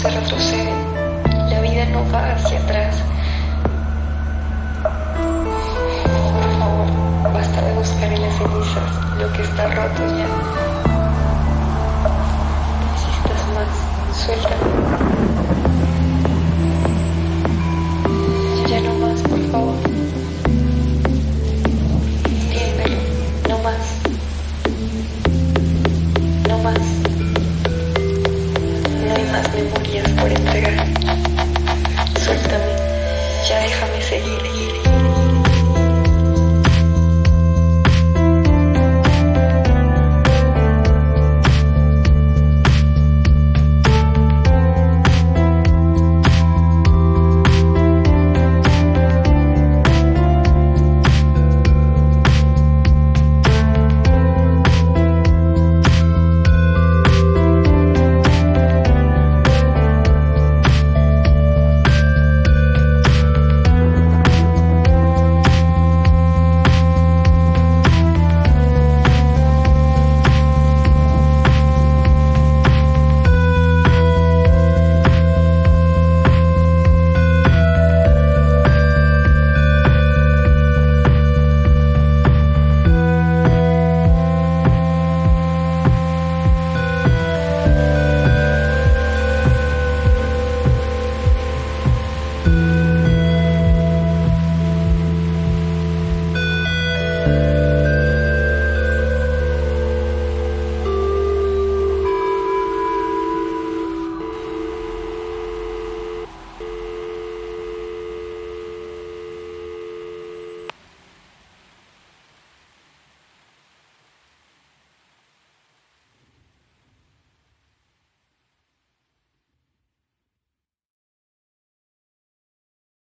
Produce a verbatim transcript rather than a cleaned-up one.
se retrocede, la vida no va hacia atrás. Por favor, basta de buscar en las cenizas lo que está roto ya. No insistas más, suéltame. Ya no más, por favor. Entiéndelo, no más. No más. No hay más memorias por entregar. Suéltame, ya déjame seguir.